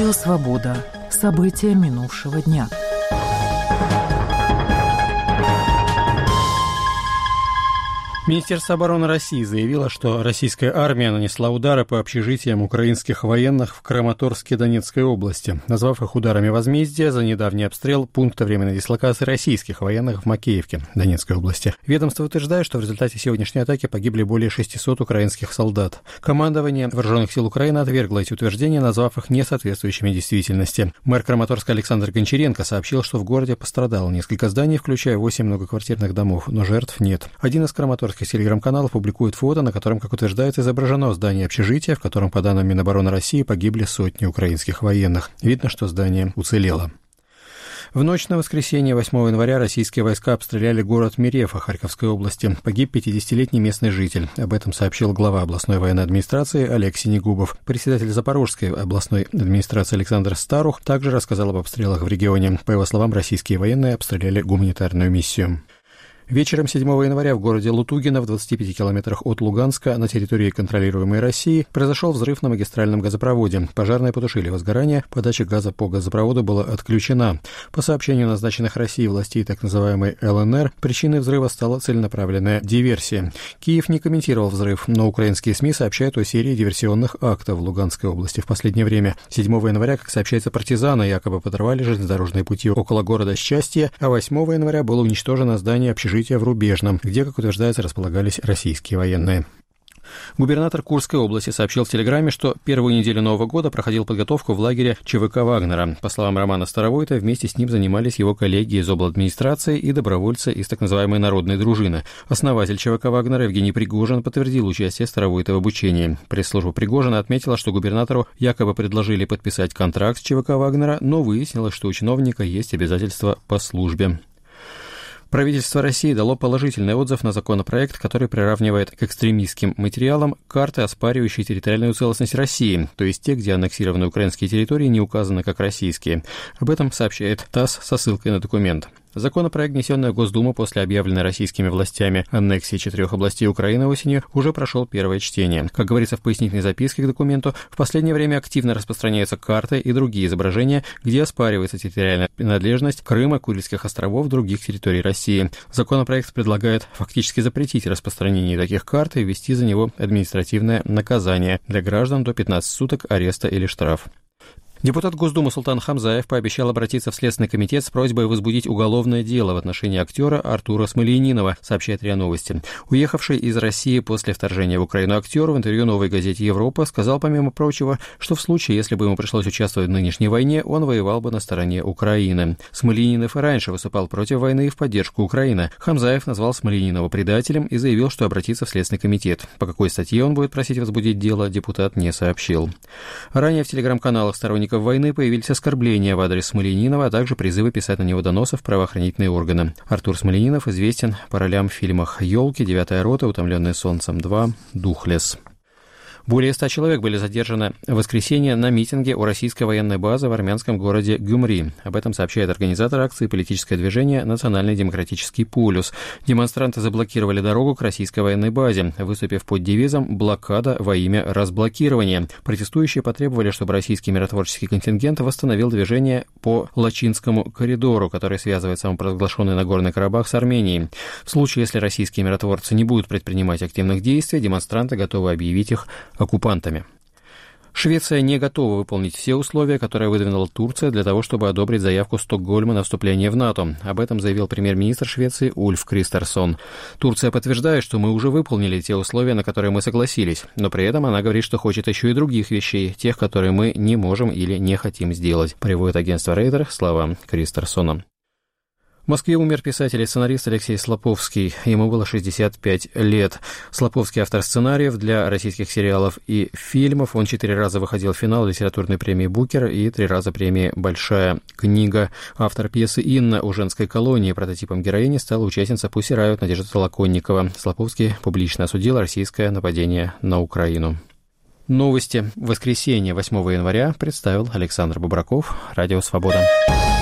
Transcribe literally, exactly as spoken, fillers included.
Радио «Свобода». События минувшего дня. Министерство обороны России заявило, что российская армия нанесла удары по общежитиям украинских военных в Краматорске Донецкой области, назвав их ударами возмездия за недавний обстрел пункта временной дислокации российских военных в Макеевке Донецкой области. Ведомство утверждает, что в результате сегодняшней атаки погибли более шестисот украинских солдат. Командование Вооруженных сил Украины отвергло эти утверждения, назвав их несоответствующими действительности. Мэр Краматорска Александр Гончаренко сообщил, что в городе пострадало несколько зданий, включая восемь многоквартирных домов, но жертв нет. Один из краматорских телеграм-каналов публикует фото, на котором, как утверждается, изображено здание общежития, в котором, по данным Минобороны России, погибли сотни украинских военных. Видно, что здание уцелело. В ночь на воскресенье восьмого января российские войска обстреляли город Мерефа Харьковской области. Погиб пятидесятилетний местный житель. Об этом сообщил глава областной военной администрации Олег Синегубов. Председатель Запорожской областной администрации Александр Старух также рассказал об обстрелах в регионе. По его словам, российские военные обстреляли гуманитарную миссию. Вечером седьмого января в городе Лутугино в двадцати пяти километрах от Луганска на территории, контролируемой Россией, произошел взрыв на магистральном газопроводе. Пожарные потушили возгорание, подача газа по газопроводу была отключена. По сообщению назначенных Россией властей так называемой эл эн эр, причиной взрыва стала целенаправленная диверсия. Киев не комментировал взрыв, но украинские СМИ сообщают о серии диверсионных актов в Луганской области в последнее время. седьмого января, как сообщается, партизаны якобы подорвали железнодорожные пути около города Счастье, а восьмого января было уничтожено здание общежития в Рубежном, где, как утверждается, располагались российские военные. Губернатор Курской области сообщил в Телеграме, что первую неделю Нового года проходил подготовку в лагере ЧВК Вагнера. По словам Романа Старовойта, вместе с ним занимались его коллеги из обладминистрации и добровольцы из так называемой народной дружины. Основатель ЧВК Вагнера Евгений Пригожин подтвердил участие Старовойта в обучении. Пресс-служба Пригожина отметила, что губернатору якобы предложили подписать контракт с ЧВК Вагнера, но выяснилось, что у чиновника есть обязательства по службе. Правительство России дало положительный отзыв на законопроект, который приравнивает к экстремистским материалам карты, оспаривающие территориальную целостность России, то есть те, где аннексированные украинские территории не указаны как российские. Об этом сообщает ТАСС со ссылкой на документ. Законопроект, внесенный в Госдуму после объявленной российскими властями аннексии четырех областей Украины осенью, уже прошел первое чтение. Как говорится в пояснительной записке к документу, в последнее время активно распространяются карты и другие изображения, где оспаривается территориальная принадлежность Крыма, Курильских островов, других территорий России. Законопроект предлагает фактически запретить распространение таких карт и ввести за него административное наказание для граждан до пятнадцати суток ареста или штраф. Депутат Госдумы Султан Хамзаев пообещал обратиться в Следственный комитет с просьбой возбудить уголовное дело в отношении актера Артура Смольянинова, сообщает РИА Новости. Уехавший из России после вторжения в Украину актер в интервью «Новой газете Европа» сказал, помимо прочего, что в случае, если бы ему пришлось участвовать в нынешней войне, он воевал бы на стороне Украины. Смольянинов и раньше выступал против войны и в поддержку Украины. Хамзаев назвал Смольянинова предателем и заявил, что обратится в Следственный комитет. По какой статье он будет просить возбудить дело, депутат не сообщил. Ранее в телеграм-каналах сторонников войны появились оскорбления в адрес Смольянинова, а также призывы писать на него доносы в правоохранительные органы. Артур Смольянинов известен по ролям в фильмах «Елки», «Девятая рота», «Утомленные солнцем два», «Духлесс». Более ста человек были задержаны в воскресенье на митинге у российской военной базы в армянском городе Гюмри. Об этом сообщает организатор акции «Политическое движение Национальный демократический полюс». Демонстранты заблокировали дорогу к российской военной базе, выступив под девизом «Блокада во имя разблокирования». Протестующие потребовали, чтобы российский миротворческий контингент восстановил движение по Лачинскому коридору, который связывает самопровозглашенный Нагорный Карабах с Арменией. В случае, если российские миротворцы не будут предпринимать активных действий, демонстранты готовы объявить их оккупантами. Швеция не готова выполнить все условия, которые выдвинула Турция для того, чтобы одобрить заявку Стокгольма на вступление в НАТО. Об этом заявил премьер-министр Швеции Ульф Кристерсон. Турция подтверждает, что мы уже выполнили те условия, на которые мы согласились, но при этом она говорит, что хочет еще и других вещей, тех, которые мы не можем или не хотим сделать, приводит агентство Рейтер слова Кристерсона. В Москве умер писатель и сценарист Алексей Слаповский. Ему было шестьдесят пять лет. Слаповский автор сценариев для российских сериалов и фильмов. Он четыре раза выходил в финал литературной премии «Букер» и три раза премии «Большая книга». Автор пьесы «Инна» у женской колонии. Прототипом героини стала участница «Пусси Райот» Надежда Толоконникова. Слаповский публично осудил российское нападение на Украину. Новости. В воскресенье восьмого января представил Александр Бубраков. Радио «Свобода».